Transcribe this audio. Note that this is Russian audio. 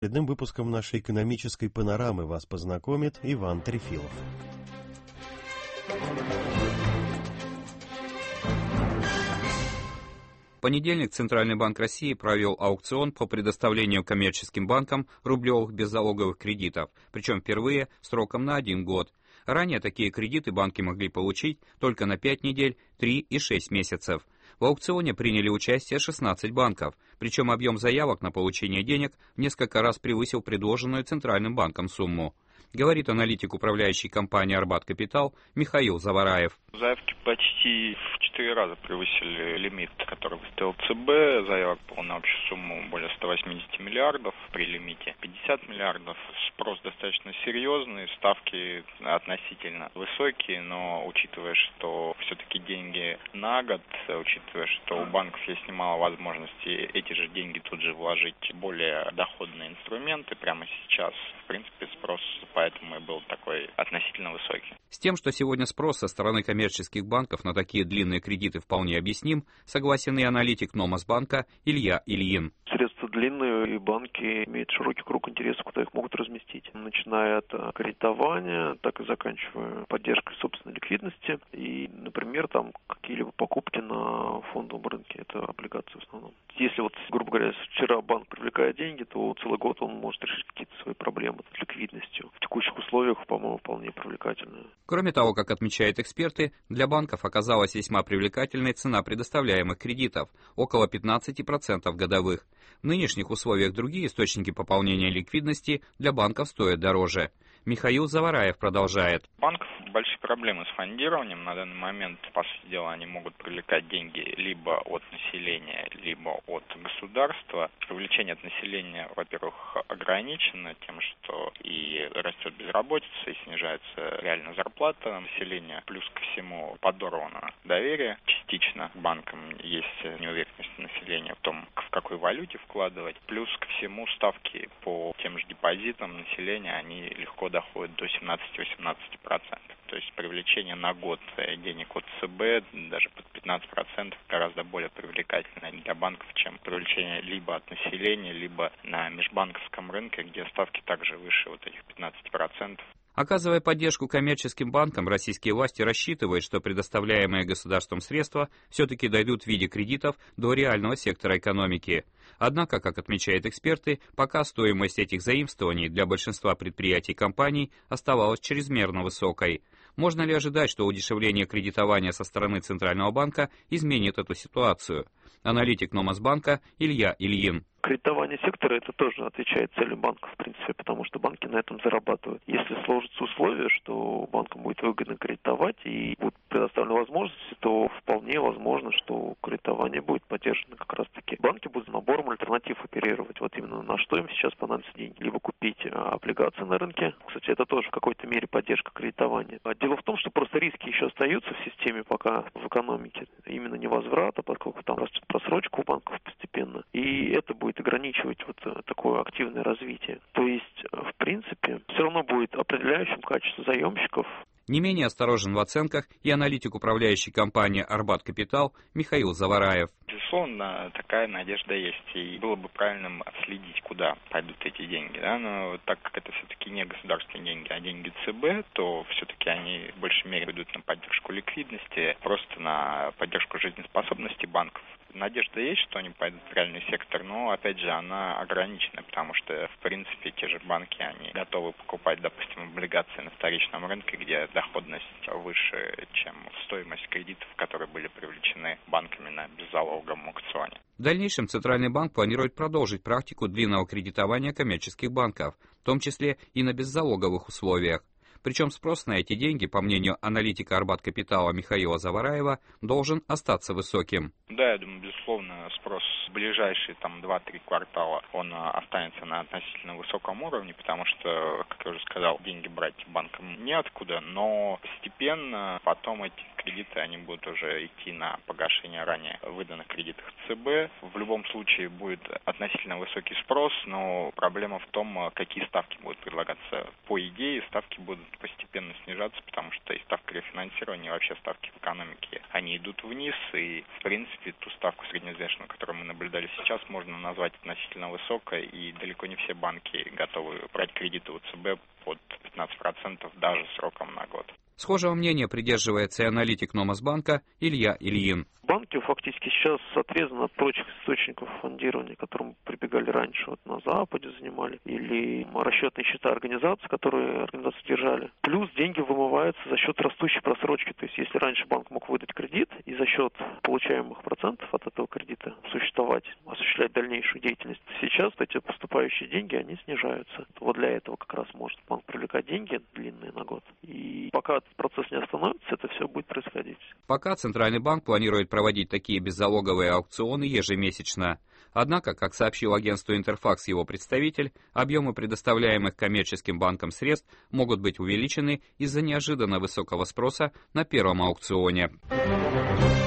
Очередным выпуском нашей экономической панорамы вас познакомит Иван Трефилов. В понедельник Центральный банк России провел аукцион по предоставлению коммерческим банкам рублевых беззалоговых кредитов, причем впервые сроком на 1 год. Ранее такие кредиты банки могли получить только на 5 недель, 3 и 6 месяцев. В аукционе приняли участие 16 банков, причем объем заявок на получение денег в несколько раз превысил предложенную Центральным банком сумму. Говорит аналитик управляющей компании «Арбат Капитал» Михаил Завараев. Заявки почти в 4 раза превысили лимит, который выставил ЦБ. Заявок было на общую сумму более 180 миллиардов, при лимите 50 миллиардов. Спрос достаточно серьезный, ставки относительно высокие, но учитывая, что все-таки деньги на год, учитывая, что у банков есть немало возможностей эти же деньги тут же вложить в более доходные инструменты прямо сейчас, в принципе, спрос поэтому и был такой относительно высокий. С тем, что сегодня спрос со стороны коммерческих банков на такие длинные кредиты вполне объясним, согласен и аналитик Номасбанка Илья Ильин. Средства длинные, и банки имеют широкий круг интересов, куда их могут разместить. Начиная от кредитования, так и заканчивая поддержкой собственной ликвидности. И, например, там какие-либо покупки на фондовом рынке, это облигации в основном. Если вот, грубо говоря, вчера банк привлекает деньги, то целый год он может решить какие-то свои проблемы с ликвидностью. В текущих условиях, по-моему, вполне привлекательно. Кроме того, как отмечают эксперты, для банков оказалась весьма привлекательной цена предоставляемых кредитов – около 15% годовых. В нынешних условиях другие источники пополнения ликвидности для банков стоят дороже. Михаил Завараев продолжает. У банков большие проблемы с фондированием. На данный момент, по сути дела, они могут привлекать деньги либо от населения, либо от государства. Привлечение от населения, во-первых, ограничено тем, что и растет безработица, и снижается реально зарплата населения. Плюс ко всему подорвано доверие частично к банкам. Есть неуверенность населения в том, в какой валюте вкладывать. Плюс ко всему ставки по тем же депозитам населения, они легко доходит до 17-18%. То есть привлечение на год денег от ЦБ даже под 15% гораздо более привлекательно для банков, чем привлечение либо от населения, либо на межбанковском рынке, где ставки также выше вот этих 15%. Оказывая поддержку коммерческим банкам, российские власти рассчитывают, что предоставляемые государством средства все-таки дойдут в виде кредитов до реального сектора экономики. Однако, как отмечают эксперты, пока стоимость этих заимствований для большинства предприятий и компаний оставалась чрезмерно высокой. Можно ли ожидать, что удешевление кредитования со стороны Центрального банка изменит эту ситуацию? Аналитик Номасбанка Илья Ильин. Кредитование сектора, это тоже отвечает целям банков, в принципе, потому что банки на этом зарабатывают. Если сложатся условия, что банкам будет выгодно кредитовать и будут предоставлены возможности, то вполне возможно, что кредитование будет поддержано как раз-таки. Банки будут набором альтернатив оперировать. Вот именно на что им сейчас понадобятся деньги. Либо купить облигации на рынке. Кстати, это тоже в какой-то мере поддержка кредитования. Дело в том, что просто риски еще остаются в системе пока в экономике. Именно невозврата, поскольку там растет просрочка у банков постепенно. И это будет ограничивать вот такое активное развитие. То есть, в принципе, все равно будет определяющим качество заемщиков. Не менее осторожен в оценках и аналитик управляющей компании «Арбат Капитал» Михаил Завараев. Безусловно, такая надежда есть, и было бы правильным отследить, куда пойдут эти деньги. Да? Но так как это все-таки не государственные деньги, а деньги ЦБ, то все-таки они в большей мере идут на поддержку ликвидности, просто на поддержку жизнеспособности банков. Надежда есть, что они пойдут в реальный сектор, но, опять же, она ограничена, потому что, в принципе, те же банки, они готовы покупать, допустим, облигации на вторичном рынке, где доходность выше, чем стоимость кредитов, которые были привлечены банками на беззалоговом аукционе. В дальнейшем Центральный банк планирует продолжить практику длинного кредитования коммерческих банков, в том числе и на беззалоговых условиях. Причем спрос на эти деньги, по мнению аналитика Арбат Капитала Михаила Завараева, должен остаться высоким. Да, я думаю, безусловно, спрос в ближайшие 2-3 квартала, он останется на относительно высоком уровне, потому что, как я уже сказал, деньги брать банкам неоткуда, но постепенно потом эти кредиты, они будут уже идти на погашение ранее выданных кредитов ЦБ. В любом случае будет относительно высокий спрос, но проблема в том, какие ставки будут предлагаться. По идее, ставки будут постепенно снижаться, потому что и ставка рефинансирования, и вообще ставки в экономике, они идут вниз, и, в принципе, принципе, ту ставку средневзвешенную, которую мы наблюдали сейчас, можно назвать относительно высокой, и далеко не все банки готовы брать кредиты у ЦБ под 15% даже сроком на год. Схожего мнения придерживается и аналитик Номасбанка Илья Ильин. Банки фактически сейчас отрезаны от прочих источников фондирования, к которым прибегали раньше, вот на Западе занимали, или расчетные счета организаций, которые организации держали. Плюс деньги вымываются за счет растущей просрочки. То есть если раньше банк мог выдать кредит и за счет получаемых процентов от этого кредита существовать, осуществлять дальнейшую деятельность, сейчас эти поступающие деньги, они снижаются. Вот для этого как раз может банк привлекать деньги длинные на год. И пока этот процесс не остановится, это все будет происходить. Пока Центральный банк планирует проводить такие беззалоговые аукционы ежемесячно. Однако, как сообщил агентству Интерфакс его представитель, объемы предоставляемых коммерческим банкам средств могут быть увеличены из-за неожиданно высокого спроса на первом аукционе.